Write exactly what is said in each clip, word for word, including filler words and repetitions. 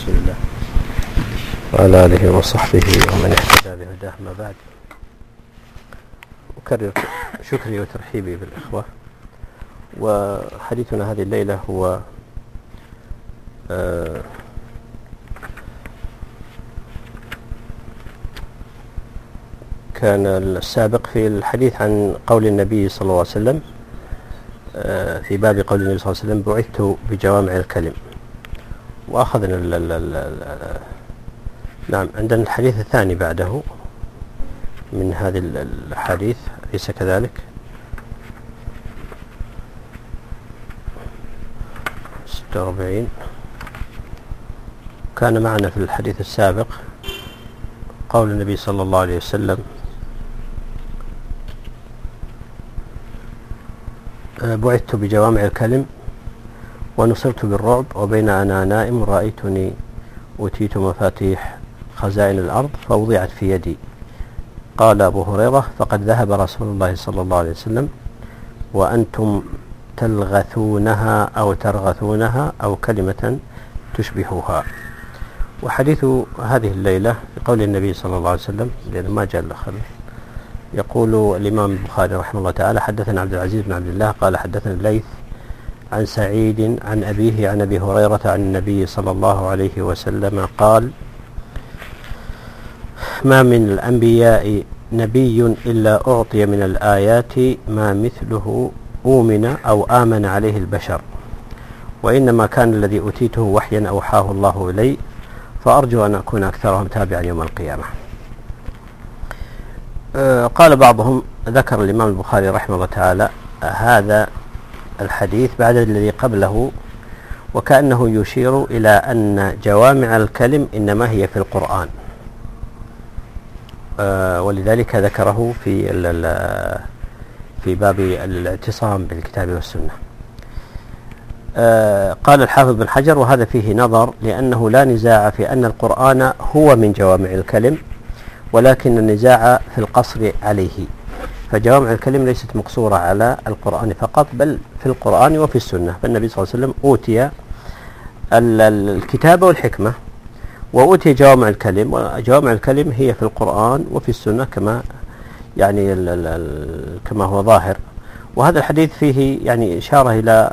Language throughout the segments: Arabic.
رسول الله وعلى آله وصحبه ومن اهتدى بهداه. ما بعد، أكرر شكري وترحيبي بالإخوة. وحديثنا هذه الليلة هو آه كان السابق في الحديث عن قول النبي صلى الله عليه وسلم آه في باب قول النبي صلى الله عليه وسلم: بعثت بجوامع الكلم. وأخذنا ال ال ال ال نعم عندنا الحديث الثاني بعده من هذه الحديث، أليس كذلك؟ ستة وأربعين. كان معنا في الحديث السابق قول النبي صلى الله عليه وسلم: بعثت بجوامع الكلم ونصرت بالرعب، وبين أنا نائم رأيتني أوتيت مفاتيح خزائن الأرض فوضعت في يدي. قال أبو هريرة: فقد ذهب رسول الله صلى الله عليه وسلم وأنتم تلغثونها أو ترغثونها أو كلمة تشبهها. وحديث هذه الليلة في قول النبي صلى الله عليه وسلم، لأنه ما جاء الأخر، يقول الإمام البخاري رحمه الله تعالى: حدثنا عبد العزيز بن عبد الله قال حدثنا الليث عن سعيد عن أبيه عن أبي هريرة عن النبي صلى الله عليه وسلم قال: ما من الأنبياء نبي إلا أعطي من الآيات ما مثله أؤمن أو آمن عليه البشر، وإنما كان الذي أوتيته وحيا أوحاه الله إلي، فأرجو أن أكون أكثرهم تابعا يوم القيامة. أه قال بعضهم، ذكر الإمام البخاري رحمه الله تعالى هذا الحديث بعد الذي قبله، وكأنه يشير إلى أن جوامع الكلم إنما هي في القرآن، أه ولذلك ذكره في في باب الاعتصام بالكتاب والسنة. أه قال الحافظ بن حجر: وهذا فيه نظر، لأنه لا نزاع في أن القرآن هو من جوامع الكلم، ولكن النزاع في القصر عليه، فجوامع الكلم ليست مقصورة على القرآن فقط، بل في القرآن وفي السنة. فالنبي صلى الله عليه وسلم أوتي الكتاب والحكمة وأوتي جوامع الكلم، وجوامع الكلم هي في القرآن وفي السنة كما يعني كما هو ظاهر. وهذا الحديث فيه يعني إشارة إلى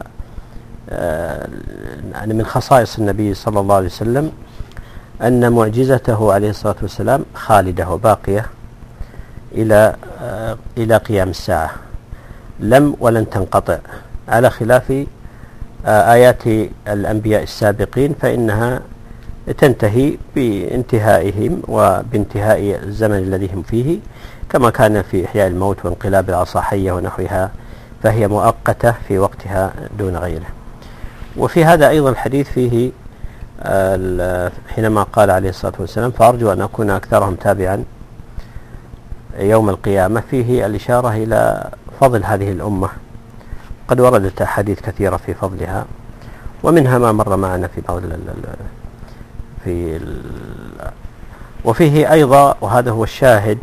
يعني من خصائص النبي صلى الله عليه وسلم أن معجزته عليه الصلاة والسلام خالدة وباقية إلى إلى قيام الساعة، لم ولن تنقطع، على خلاف آيات الأنبياء السابقين فإنها تنتهي بانتهائهم وبانتهاء الزمن الذي هم فيه، كما كان في إحياء الموت وانقلاب العصا حية ونحوها، فهي مؤقتة في وقتها دون غيره. وفي هذا أيضا الحديث فيه حينما قال عليه الصلاة والسلام: فأرجو أن أكون أكثرهم تابعا يوم القيامة، فيه الإشارة إلى فضل هذه الأمة. قد وردت أحاديث كثيرة في فضلها، ومنها ما مر معنا في بعض في ال وفيه أيضا، وهذا هو الشاهد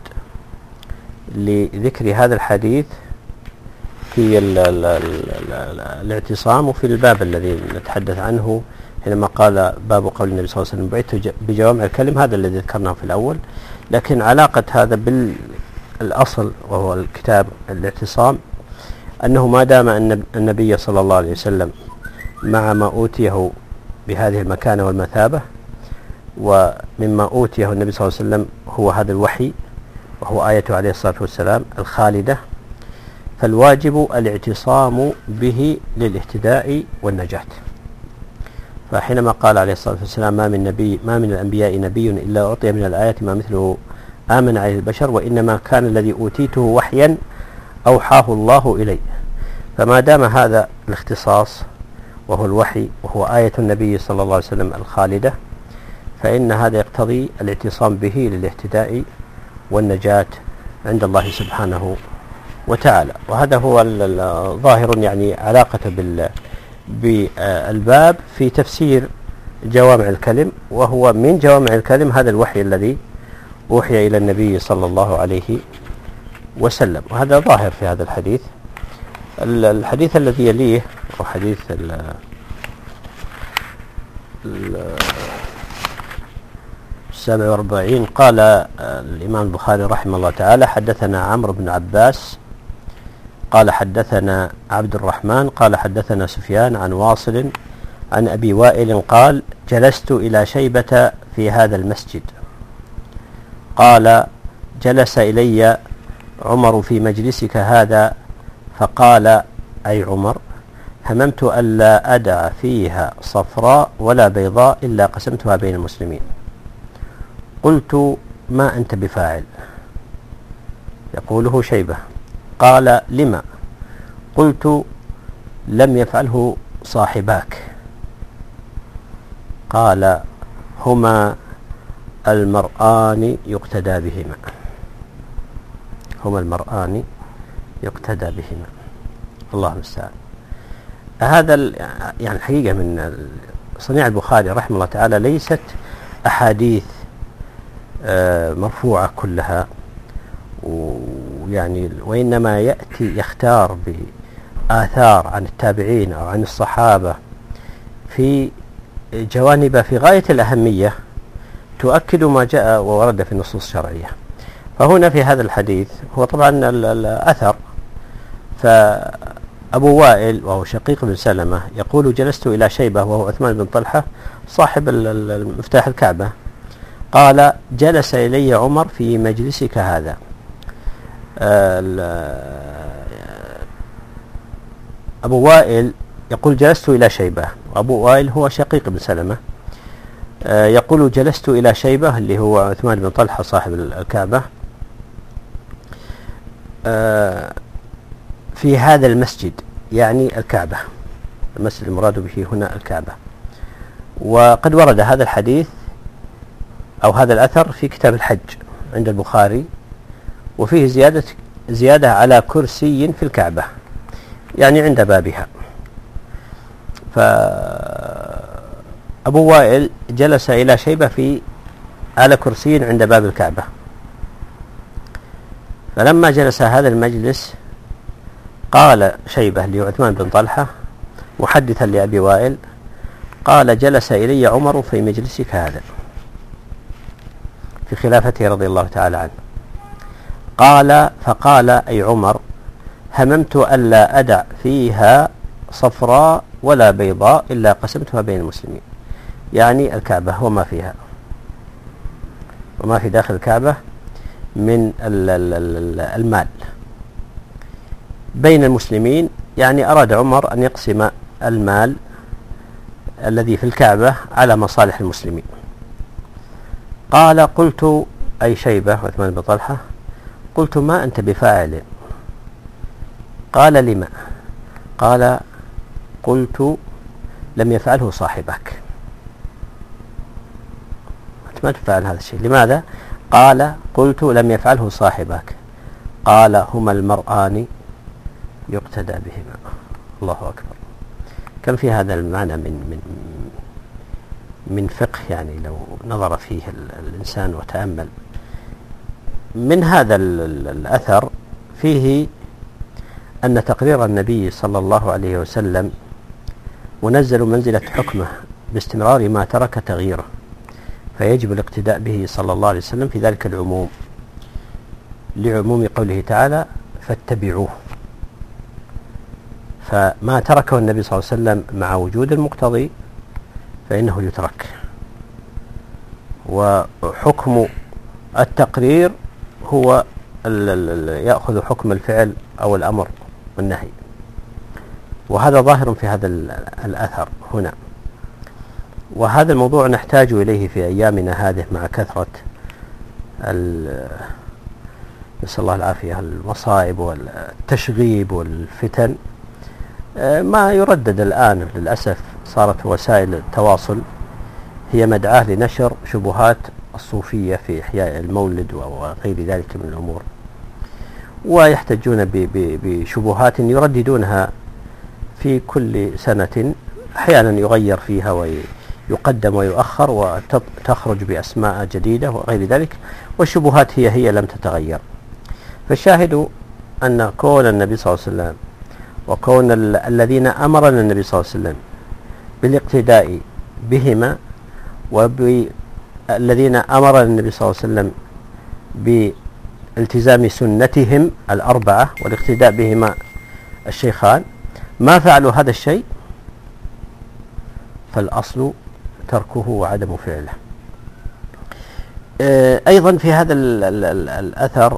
لذكر هذا الحديث، في ال ال ال الاعتصام وفي الباب الذي نتحدث عنه حينما قال باب قول النبي صلى الله عليه وسلم: بعثت بجوامع الكلم، هذا الذي ذكرناه في الأول. لكن علاقة هذا بالأصل وهو الكتاب الاعتصام، أنه ما دام أن النبي صلى الله عليه وسلم مع ما أوتيه بهذه المكانة والمثابة، ومما أوتيه النبي صلى الله عليه وسلم هو هذا الوحي وهو آيته عليه الصلاة والسلام الخالدة، فالواجب الاعتصام به للاهتداء والنجاة. فحينما قال عليه الصلاة والسلام: ما من نبي ما من الأنبياء نبي إلا أعطي من الآيات ما مثله آمن عليه البشر، وإنما كان الذي أوتيته وحيا أوحاه الله إلي. فما دام هذا الاختصاص وهو الوحي وهو آية النبي صلى الله عليه وسلم الخالدة، فإن هذا يقتضي الاعتصام به للاهتداء والنجاة عند الله سبحانه وتعالى. وهذا هو ظاهر يعني علاقة بال بالباب في تفسير جوامع الكلم، وهو من جوامع الكلم هذا الوحي الذي أوحي إلى النبي صلى الله عليه وسلم، وهذا ظاهر في هذا الحديث. الحديث الذي يليه وحديث ال ال السابع والأربعين قال الإمام البخاري رحمه الله تعالى: حدثنا عمرو بن عباس قال حدثنا عبد الرحمن قال حدثنا سفيان عن واصل عن أبي وائل قال: جلست إلى شيبة في هذا المسجد. قال: جلس إلي عمر في مجلسك هذا فقال: أي عمر، هممت ألا أدع فيها صفراء ولا بيضاء إلا قسمتها بين المسلمين. قلت: ما أنت بفاعل؟ يقوله شيبة. قال: لما؟ قلت: لم يفعله صاحباك. قال: هما المرآن يقتدى بهما هما المرآن يقتدى بهما الله المستعان. هذا يعني حقيقة من صنيع البخاري رحمه الله تعالى ليست أحاديث مرفوعة كلها، ويعني وإنما يأتي يختار بآثار عن التابعين أو عن الصحابة في جوانب في غاية الأهمية تؤكد ما جاء وورد في النصوص الشرعية. فهنا في هذا الحديث هو طبعا الأثر، فأبو وائل وهو شقيق بن سلمة يقول: جلست إلى شيبة وهو عثمان بن طلحة صاحب مفتاح الكعبة. قال: جلس إلي عمر في مجلسك هذا. أبو وائل يقول: جلست إلى شيبة، وأبو وائل هو شقيق بن سلمة يقول: جلست إلى شيبة اللي هو عثمان بن طلحة صاحب الكعبة في هذا المسجد، يعني الكعبة، المسجد المراد به هنا الكعبة. وقد ورد هذا الحديث أو هذا الأثر في كتاب الحج عند البخاري، وفيه زيادة زيادة على كرسي في الكعبة، يعني عند بابها. فأبو وائل جلس إلى شيبة في على كرسي عند باب الكعبة. فلما جلس هذا المجلس قال شيبة لعثمان بن طلحة محدثا لأبي وائل: قال: جلس إلي عمر في مجلسك هذا في خلافته رضي الله تعالى عنه. قال: فقال: أي عمر، هممت ألا أدع فيها صفراء ولا بيضاء إلا قسمتها بين المسلمين، يعني الكعبة وما فيها وما في داخل الكعبة من المال بين المسلمين، يعني أراد عمر أن يقسم المال الذي في الكعبة على مصالح المسلمين. قال: قلت أي شيبة عثمان بن طلحة، قلت: ما أنت بفاعل؟ قال: لما؟ قال: قلت: لم يفعله صاحبك. ما تفعل هذا الشيء، لماذا؟ قال: قلت: لم يفعله صاحبك. قال: هما المرآن يقتدى بهما. الله أكبر. كم في هذا المعنى من من من فقه، يعني لو نظر فيه الإنسان وتأمل. من هذا الأثر فيه أن تقرير النبي صلى الله عليه وسلم منزل منزلة حكمه باستمرار ما ترك تغييره، فيجب الاقتداء به صلى الله عليه وسلم في ذلك العموم، لعموم قوله تعالى: فاتبعوه. فما تركه النبي صلى الله عليه وسلم مع وجود المقتضي فإنه يترك. وحكم التقرير هو يأخذ حكم الفعل أو الأمر والنهي، وهذا ظاهر في هذا الأثر هنا. وهذا الموضوع نحتاج إليه في أيامنا هذه مع كثرة نسأل الله العافية المصائب والتشغيب والفتن. ما يردد الآن للأسف صارت وسائل التواصل هي مدعاة لنشر شبهات الصوفية في إحياء المولد وغير ذلك من الأمور، ويحتجون بشبهات يرددونها في كل سنة، أحيانا يغير فيها ويقدم ويؤخر وتخرج بأسماء جديدة وغير ذلك، والشبهات هي هي لم تتغير. فالشاهد أن كون النبي صلى الله عليه وسلم وكون الذين أمرنا النبي صلى الله عليه وسلم بالاقتداء بهما الذين أمر النبي صلى الله عليه وسلم بالتزام سنتهم الأربعة والاقتداء بهما الشيخان ما فعلوا هذا الشيء فالأصل تركه وعدم فعله. أيضا في هذا ال ال ال الأثر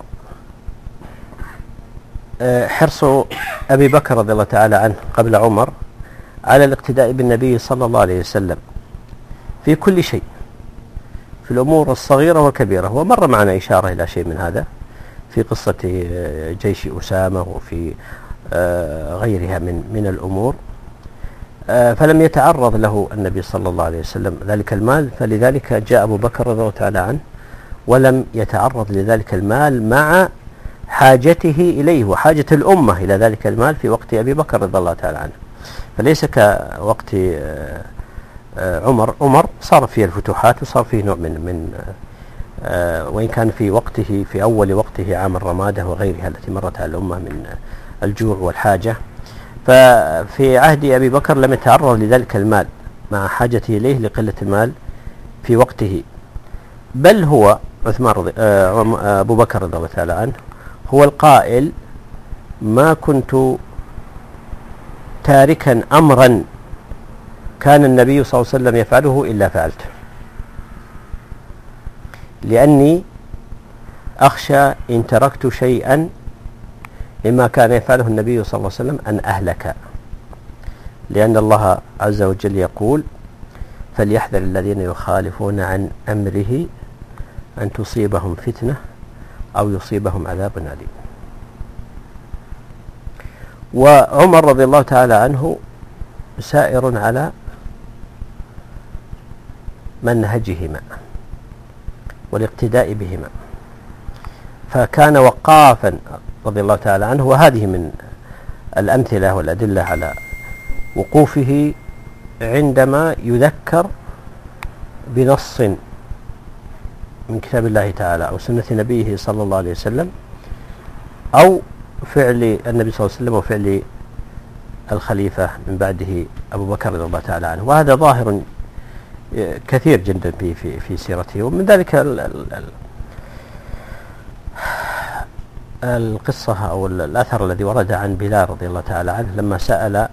حرص أبي بكر رضي الله تعالى عنه قبل عمر على الاقتداء بالنبي صلى الله عليه وسلم في كل شيء، في الأمور الصغيرة والكبيرة. ومر معنا إشارة إلى شيء من هذا في قصة جيش أسامة وفي غيرها من من الأمور. فلم يتعرض له النبي صلى الله عليه وسلم ذلك المال، فلذلك جاء أبو بكر رضي الله تعالى عنه ولم يتعرض لذلك المال مع حاجته إليه وحاجة الأمة إلى ذلك المال في وقت أبي بكر رضي الله تعالى عنه. فليس كوقت عمر. عمر صار فيه الفتوحات وصار فيه نوع من من وإن كان في وقته في أول وقته عام الرمادة وغيرها التي مرت على الأمة من الجوع والحاجة، ففي عهد أبي بكر لم يتعرض لذلك المال مع حاجته إليه لقلة المال في وقته. بل هو عثمان رضي أبو بكر رضي الله تعالى عنه هو القائل: ما كنت تاركا أمرا كان النبي صلى الله عليه وسلم يفعله إلا فعلته، لأني أخشى إن تركت شيئا مما كان يفعله النبي صلى الله عليه وسلم أن أهلك، لأن الله عز وجل يقول: فليحذر الذين يخالفون عن أمره أن تصيبهم فتنة أو يصيبهم عذاب أليم. وعمر رضي الله تعالى عنه سائر على منهجهما والاقتداء بهما، فكان وقافا رضي الله تعالى عنه. وهذه من الأمثلة والأدلة على وقوفه عندما يذكر بنص من كتاب الله تعالى أو سنة نبيه صلى الله عليه وسلم أو فعل النبي صلى الله عليه وسلم وفعل الخليفة من بعده أبو بكر رضي الله تعالى عنه. وهذا ظاهر كثير جدا في في في سيرته. ومن ذلك ال ال القصة أو الأثر الذي ورد عن بلال رضي الله تعالى عنه لما سأل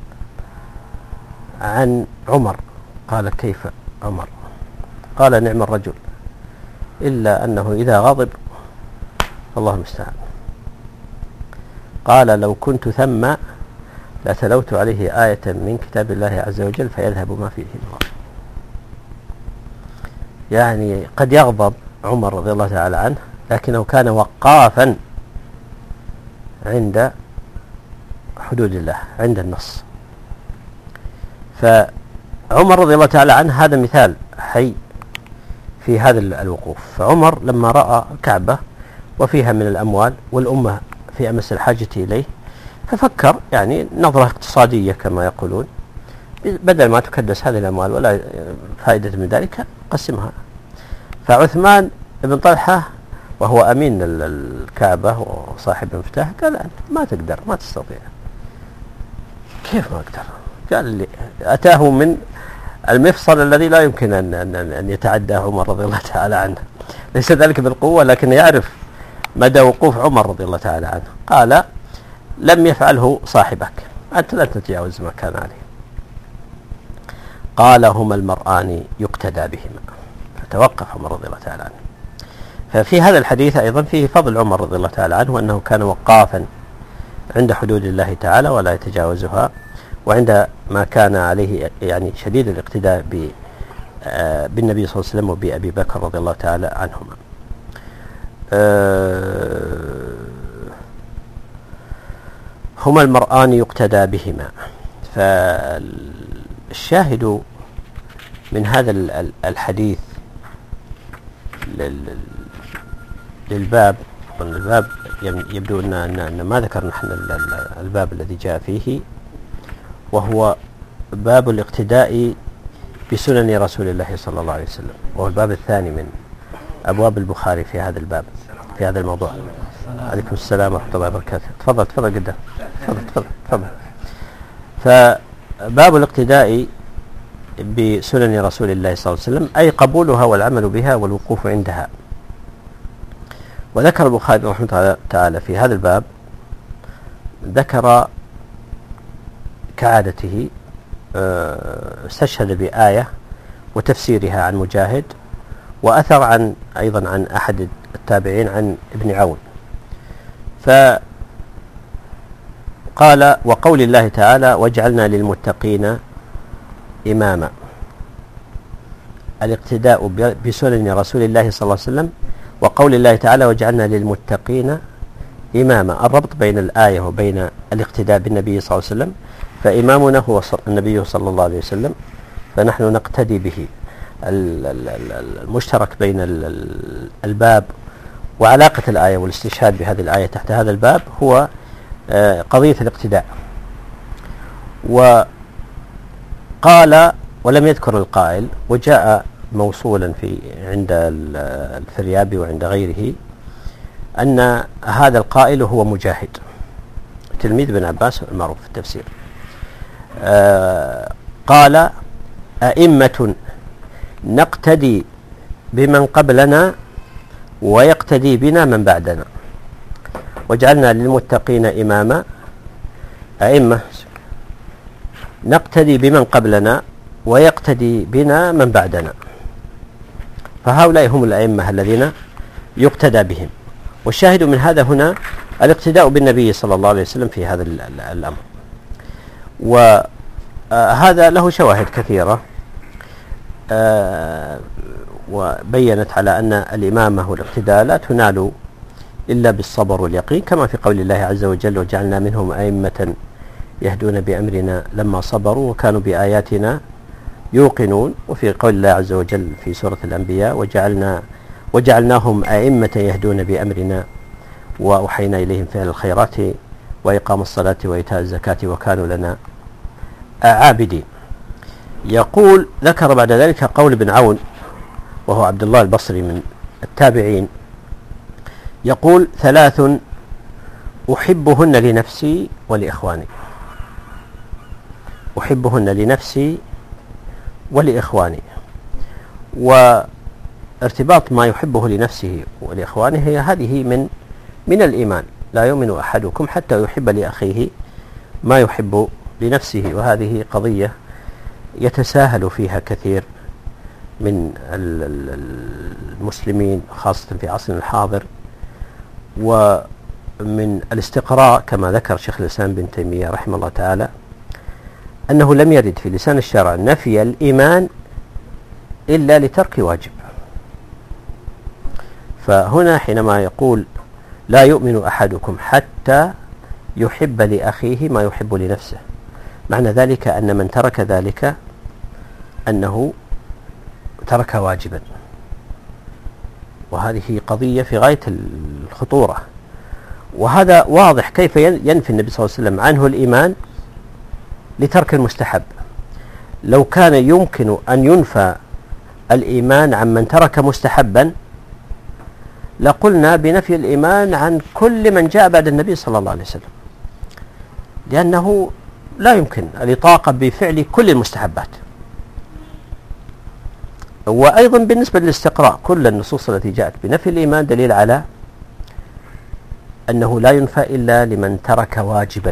عن عمر قال: كيف عمر؟ قال: نعم الرجل، إلا أنه إذا غضب الله المستعان. قال: لو كنت ثم لتلوت عليه آية من كتاب الله عز وجل فيذهب ما فيه النظر. يعني قد يغضب عمر رضي الله تعالى عنه، لكنه كان وقافا عند حدود الله، عند النص. فعمر رضي الله تعالى عنه هذا مثال حي في هذا الوقوف. فعمر لما رأى كعبة وفيها من الأموال والأمة في أمس الحاجة إليه، ففكر يعني نظرة اقتصادية كما يقولون، بدل ما تكدس هذه الأموال ولا فائدة من ذلك قسمها. فعثمان بن طلحة وهو أمين الكعبة وصاحب المفتاح قال: أنت ما تقدر، ما تستطيع. كيف ما أقدر؟ قال لي أتاه من المفصل الذي لا يمكن أن, أن, أن يتعدى عمر رضي الله تعالى عنه. ليس ذلك بالقوة، لكن يعرف مدى وقوف عمر رضي الله تعالى عنه. قال: لم يفعله صاحبك، أنت لا تتجاوز ما كان عليه. قال: هما المرآن يقتدى بهما. فتوقف عمر رضي الله تعالى عنه. ففي هذا الحديث أيضا فيه فضل عمر رضي الله تعالى عنه، أنه كان وقافا عند حدود الله تعالى ولا يتجاوزها، وعند ما كان عليه يعني شديد الاقتداء بالنبي صلى الله عليه وسلم وبأبي بكر رضي الله تعالى عنهما. هما المرآن يقتدى بهما. فالشاهد من هذا الحديث للباب، الباب يبدو أن ما ذكر نحن الباب الذي جاء فيه، وهو باب الاقتداء بسنن رسول الله صلى الله عليه وسلم، وهو الباب الثاني من أبواب البخاري في هذا الباب في هذا الموضوع. عليكم السلام ورحمة الله وبركاته. تفضل تفضل قدام. تفضل تفضل تفضل. فباب الاقتداء بسنن رسول الله صلى الله عليه وسلم، أي قبولها والعمل بها والوقوف عندها. وذكر البخاري رحمه الله تعالى في هذا الباب، ذكر كعادته استشهد بآية وتفسيرها عن مجاهد، وأثر عن أيضا عن أحد التابعين عن ابن عون. فقال: وقول الله تعالى: وجعلنا للمتقين إماما. الاقتداء بسنن رسول الله صلى الله عليه وسلم، وقول الله تعالى: وجعلنا للمتقين إماما. الربط بين الآية وبين الاقتداء بالنبي صلى الله عليه وسلم، فإمامنا هو النبي صلى الله عليه وسلم، فنحن نقتدي به. المشترك بين الباب وعلاقة الآية والاستشهاد بهذه الآية تحت هذا الباب هو قضية الاقتداء. وقال، ولم يذكر القائل، وجاء موصولا في عند الفريابي وعند غيره أن هذا القائل هو مجاهد تلميذ ابن عباس المعروف في التفسير. آه قال: أئمة نقتدي بمن قبلنا ويقتدي بنا من بعدنا، وجعلنا للمتقين إماما. أئمة نقتدي بمن قبلنا ويقتدي بنا من بعدنا، فهؤلاء هم الأئمة الذين يقتدى بهم. والشاهد من هذا هنا الاقتداء بالنبي صلى الله عليه وسلم في هذا الأمر، وهذا له شواهد كثيرة وبينت على أن الإمامة والاقتداء لا تنال إلا بالصبر واليقين، كما في قول الله عز وجل: وجعلنا منهم أئمة يهدون بأمرنا لما صبروا وكانوا بآياتنا يوقنون. وفي قول الله عز وجل في سورة الأنبياء: وجعلنا وجعلناهم أئمة يهدون بأمرنا وأوحينا إليهم فعل الخيرات وإقام الصلاة وإيتاء الزكاة وكانوا لنا عابدين. يقول: ذكر بعد ذلك قول ابن عون وهو عبد الله البصري من التابعين، يقول: ثلاث أحبهن لنفسي ولإخواني. أحبهن لنفسي ولإخواني. وارتباط ما يحبه لنفسه ولإخوانه هي هذه من من الإيمان. لا يؤمن أحدكم حتى يحب لأخيه ما يحب لنفسه، وهذه قضية يتساهل فيها كثير من المسلمين خاصة في عصرنا الحاضر. ومن الاستقراء كما ذكر شيخ الإسلام بن تيمية رحمه الله تعالى أنه لم يرد في لسان الشرع نفي الإيمان إلا لترك واجب. فهنا حينما يقول: لا يؤمن أحدكم حتى يحب لأخيه ما يحب لنفسه، معنى ذلك أن من ترك ذلك أنه ترك واجبا، وهذه قضية في غاية الخطورة. وهذا واضح كيف ينفي النبي صلى الله عليه وسلم عنه الإيمان لترك المستحب. لو كان يمكن أن ينفى الإيمان عن من ترك مستحبا لقلنا بنفي الإيمان عن كل من جاء بعد النبي صلى الله عليه وسلم، لأنه لا يمكن الإطاقة بفعل كل المستحبات. وأيضا بالنسبة للاستقراء، كل النصوص التي جاءت بنفي الإيمان دليل على أنه لا ينفى إلا لمن ترك واجبا.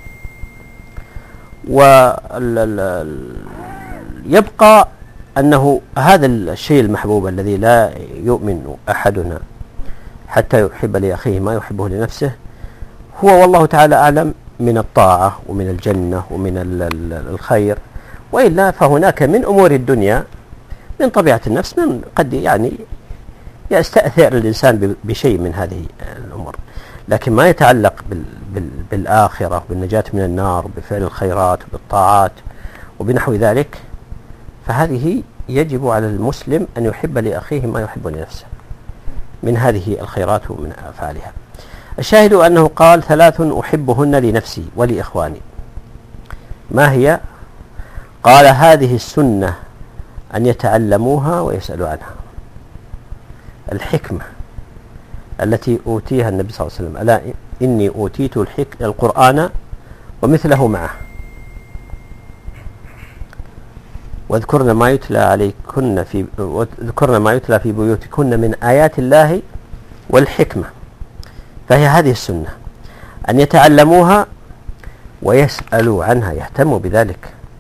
ويبقى أنه هذا الشيء المحبوب الذي لا يؤمن أحدنا حتى يحب لأخيه ما يحبه لنفسه هو والله تعالى أعلم من الطاعة ومن الجنة ومن الخير. وإلا فهناك من أمور الدنيا من طبيعة النفس من قد يعني يستأثر الإنسان بشيء من هذه الأمور، لكن ما يتعلق بالآخرة بالنجاة من النار بفعل الخيرات وبالطاعات وبنحو ذلك، فهذه يجب على المسلم أن يحب لأخيه ما يحب لنفسه من هذه الخيرات ومن أفعالها. الشاهد أنه قال: ثلاث أحبهن لنفسي ولإخواني. ما هي؟ قال: هذه السنة أن يتعلموها ويسألوا عنها. الحكمة التي أوتيها النبي صلى الله عليه وسلم: ألا إني أوتيت القرآن ومثله معه. واذكرن ما يتلى عليكن في واذكرن ما يتلى في بيوتكن من آيات الله والحكمة. فهي هذه السنة أن يتعلموها ويسألوا عنها، يهتموا بذلك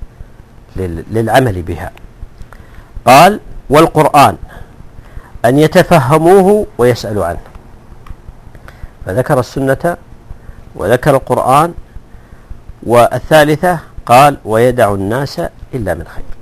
للعمل بها. قال والقرآن أن يتفهموه ويسألوا عنه، فذكر السنة وذكر القرآن. والثالثة قال ويدع الناس إلا من خير.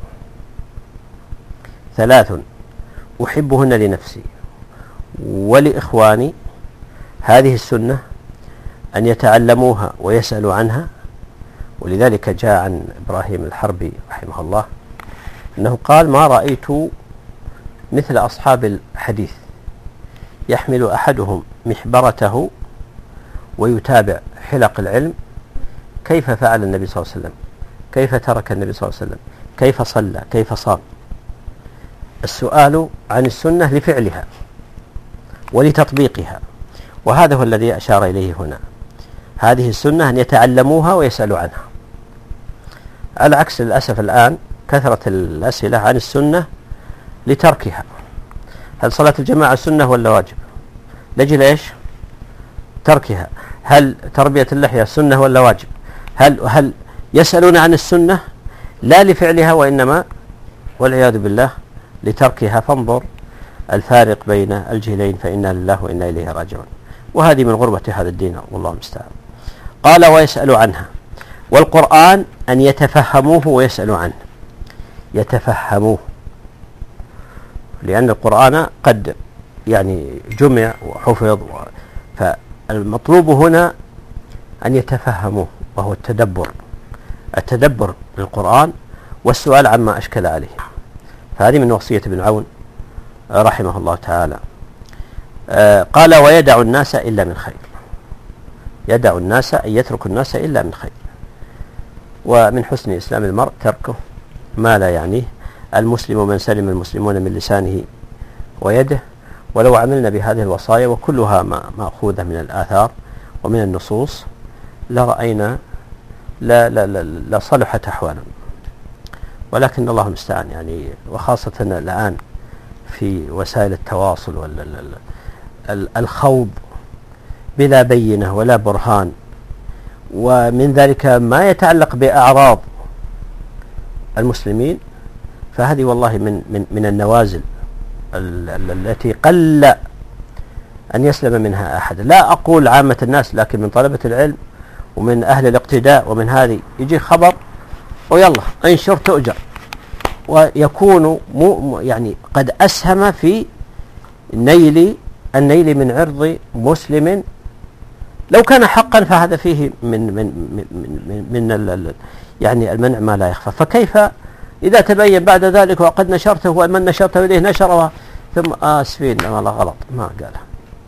ثلاث أحبهن لنفسي ولإخواني، هذه السنة أن يتعلموها ويسألوا عنها. ولذلك جاء عن إبراهيم الحربي رحمه الله أنه قال ما رأيت مثل أصحاب الحديث يحمل أحدهم محبرته ويتابع حلق العلم، كيف فعل النبي صلى الله عليه وسلم، كيف ترك النبي صلى الله عليه وسلم، كيف صلى، كيف صام. السؤال عن السنة لفعلها ولتطبيقها، وهذا هو الذي أشار إليه هنا. هذه السنة أن يتعلموها ويسألوا عنها، على عكس للأسف الآن كثرة الأسئلة عن السنة لتركها. هل صلاة الجماعة سنة ولا واجب؟ لجل إيش؟ تركها. هل تربية اللحية سنة ولا واجب؟ هل هل يسألون عن السنة لا لفعلها وإنما والعياذ بالله لتركها. فانظر الفارق بين الجيلين، فإنا لله وإنا إليه راجعون. وهذه من غربة هذا الدين، والله المستعان. قال ويسأل عنها. والقرآن أن يتفهموه ويسألوا عنه. يتفهموه لأن القرآن قد يعني جمع وحفظ، فالمطلوب هنا أن يتفهموه، وهو التدبر التدبر للقرآن والسؤال عما أشكل عليه. فهذه من وصية ابن عون رحمه الله تعالى. آه قال ويدع الناس إلا من خير. يدع الناس أن يترك الناس إلا من خير. ومن حسن إسلام المرء تركه ما لا يعنيه. المسلم من سلم المسلمون من لسانه ويده. ولو عملنا بهذه الوصايا وكلها مأخوذة من الآثار ومن النصوص لرأينا لا لا لا لا صلحت أحوالا. ولكن الله المستعان يعني، وخاصة الآن في وسائل التواصل والخوض بلا بينة ولا برهان، ومن ذلك ما يتعلق بأعراض المسلمين، فهذه والله من من من النوازل التي قل أن يسلم منها أحد. لا أقول عامة الناس، لكن من طلبة العلم ومن أهل الاقتداء ومن هذه يجي خبر ويلا انشر تؤجر، ويكون مو يعني قد أسهم في نيل النيل من عرض مسلم. لو كان حقا فهذا فيه من من من من, من يعني المنع ما لا يخفى. فكيف إذا تبين بعد ذلك وقد نشرته ومن نشرته إليه نشره ثم آسفين ما لا غلط ما قاله.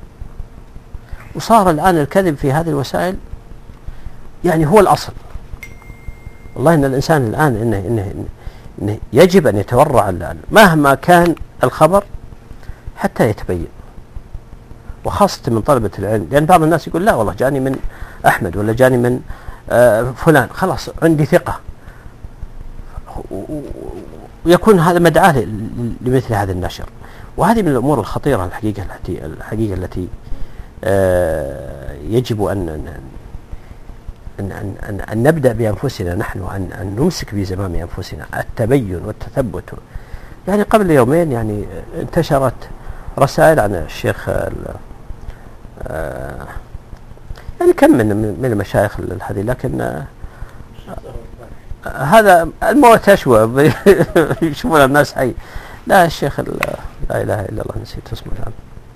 وصار الآن الكذب في هذه الوسائل يعني هو الأصل. والله إن الإنسان الآن إنه, إنه, إنه يجب أن يتورع مهما كان الخبر حتى يتبين، وخاصة من طلبة العلم. لأن بعض الناس يقول لا والله جاني من أحمد ولا جاني من آه فلان، خلاص عندي ثقة، ويكون هذا مدعاة لمثل هذا النشر. وهذه من الأمور الخطيرة الحقيقة التي الحقيقة التي آه يجب أن أن, أن, أن, أن نبدأ بأنفسنا نحن، أن, أن نمسك بزمام أنفسنا التبين والتثبت. يعني قبل يومين يعني انتشرت رسائل عن الشيخ آه يعني كم من من المشايخ هذه، لكن آه هذا الموت أشوى يشوفون الناس حي. لا الشيخ لا إله إلا الله نسيت اسمه الآن.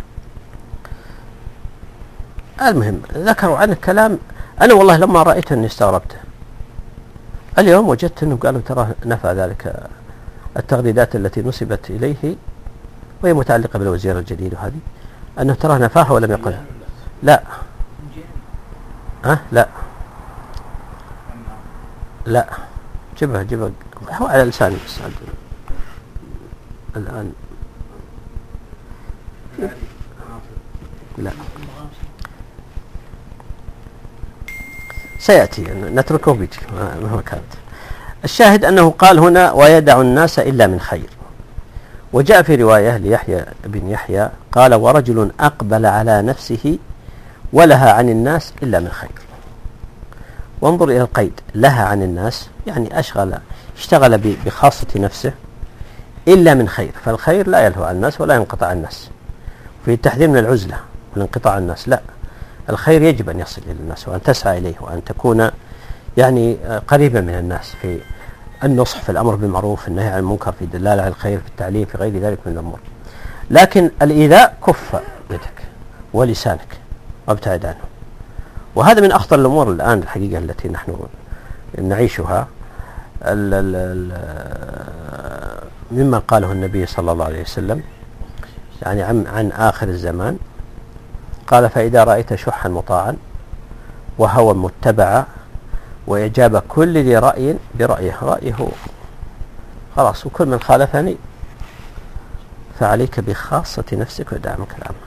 المهم ذكروا عن الكلام. أنا والله لما رأيت أني استغربته. اليوم وجدت أنه قالوا ترى نفى ذلك التغريدات التي نسبت إليه وهي متعلقة بالوزير الجديد، وهذه أنه ترى نفاها ولم يقل لا ها لا لا جبها جبها هو على لساني بس الآن لا سيأتي نتركه بيجي مهما كانت. الشاهد أنه قال هنا ويدع الناس إلا من خير. وجاء في رواية ليحيى بن يحيى قال ورجل أقبل على نفسه ولها عن الناس إلا من خير. وانظر إلى القيد لها عن الناس، يعني أشغل اشتغل بخاصة نفسه إلا من خير، فالخير لا يلهو عن الناس ولا ينقطع عن الناس. في التحذير من العزلة والانقطاع عن الناس، لا، الخير يجب أن يصل إلى الناس وأن تسعى إليه وأن تكون يعني قريبا من الناس في النصح، في الأمر بالمعروف، في النهي عن المنكر، في الدلالة على الخير، في التعليم، في غير ذلك من الأمور. لكن الإيذاء كف يدك ولسانك وابتعد عنه. وهذا من أخطر الأمور الآن الحقيقة التي نحن نعيشها، مما قاله النبي صلى الله عليه وسلم يعني عن, عن آخر الزمان. قال فإذا رأيت شحا مطاعا وهوى متبعا وإجابة كل ذي رأي برأيه، رأيه خلاص، وكل من خالفني فعليك بخاصة نفسك ودعمك العامة.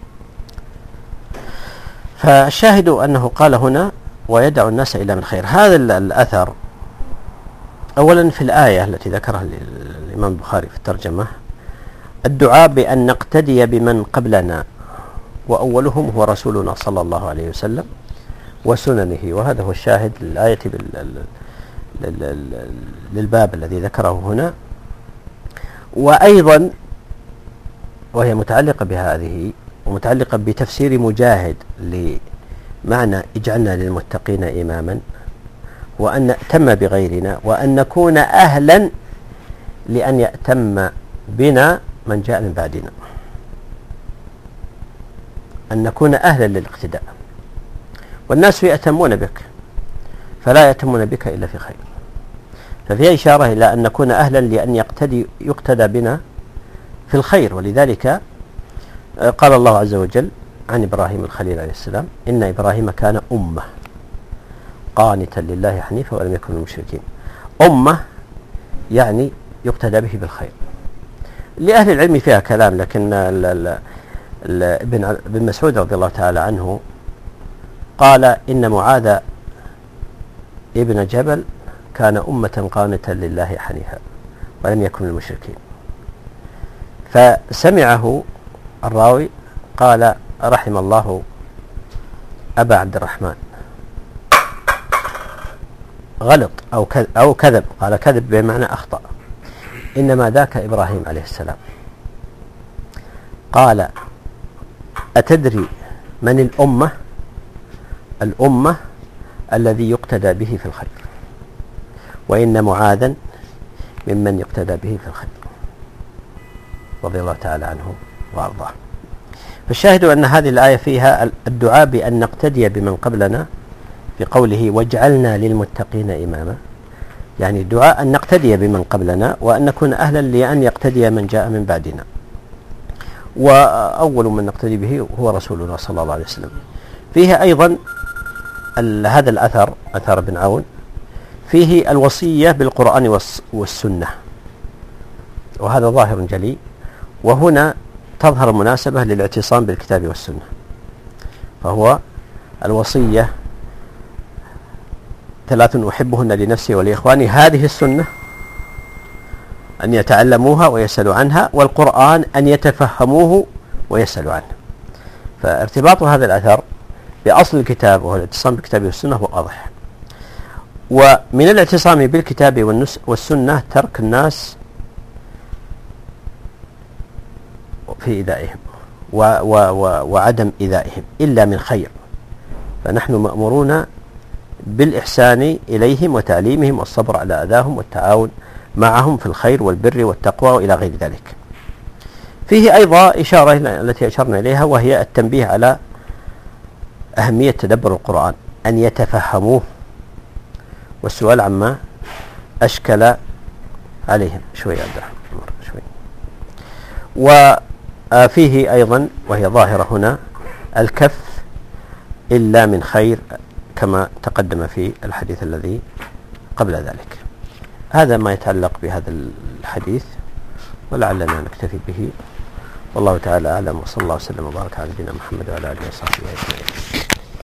فالشاهد أنه قال هنا ويدع الناس إلا من خير. هذا الأثر أولا في الآية التي ذكرها الإمام البخاري في الترجمة الدعاء بأن نقتدي بمن قبلنا وأولهم هو رسولنا صلى الله عليه وسلم وسننه، وهذا هو الشاهد للآية للباب الذي ذكره هنا. وأيضا وهي متعلقة بهذه ومتعلقة بتفسير مجاهد لمعنى اجعلنا للمتقين إماما، وأن نأتم بغيرنا، وأن نكون أهلا لأن يأتم بنا من جاء من بعدنا، أن نكون أهلا للاقتداء. والناس يأتمون بك فلا يأتمون بك إلا في خير، ففي إشارة إلى أن نكون أهلا لأن يقتدي يقتدى بنا في الخير. ولذلك قال الله عز وجل عن إبراهيم الخليل عليه السلام إن إبراهيم كان أمة قانتا لله حنيفا ولم يكن من المشركين. أمة يعني يقتدى به بالخير. لأهل العلم فيها كلام، لكن ال ال ال ابن, ابن مسعود رضي الله تعالى عنه قال إن معاذ ابن جبل كان أمة قانتا لله حنيفا ولم يكن من المشركين. فسمعه الراوي قال رحم الله أبا عبد الرحمن، غلط أو كذب, أو كذب قال كذب بمعنى أخطأ، إنما ذاك إبراهيم عليه السلام. قال أتدري من الأمة؟ الأمة الذي يقتدى به في الخير، وإن معاذا ممن يقتدى به في الخير رضي الله تعالى عنه وأرضاه. فالشاهد أن هذه الآية فيها الدعاء بأن نقتدي بمن قبلنا في قوله واجعلنا للمتقين إماما، يعني دعاء أن نقتدي بمن قبلنا وأن نكون أهلا لأن يقتدي من جاء من بعدنا، وأول من نقتدي به هو رسولنا صلى الله عليه وسلم. فيه أيضا هذا الأثر أثر بن عون فيه الوصية بالقرآن والسنة، وهذا ظاهر جلي، وهنا تظهر المناسبة للاعتصام بالكتاب والسنة. فهو الوصية ثلاث أحبهن لنفسي ولإخواني، هذه السنة أن يتعلموها ويسألوا عنها، والقرآن أن يتفهموه ويسألوا عنه. فارتباط هذا الأثر بأصل الكتاب وهو الاعتصام بالكتاب والسنة هو واضح. ومن الاعتصام بالكتاب والسنة ترك الناس في إيذائهم و و و وعدم إيذائهم إلا من خير، فنحن مأمورون بالإحسان إليهم وتعليمهم والصبر على أذاهم والتعاون معهم في الخير والبر والتقوى وإلى غير ذلك. فيه أيضا إشارة التي أشرنا إليها، وهي التنبيه على أهمية تدبر القرآن، أن يتفهموه، والسؤال عما أشكل عليهم. شوي شوي. وفيه أيضا وهي ظاهرة هنا الكف إلا من خير كما تقدم في الحديث الذي قبل ذلك. هذا ما يتعلق بهذا الحديث، ولعلنا نكتفي به، والله تعالى أعلم، وصلى الله وسلم وبارك على نبينا محمد وعلى آله وصحبه أجمعين.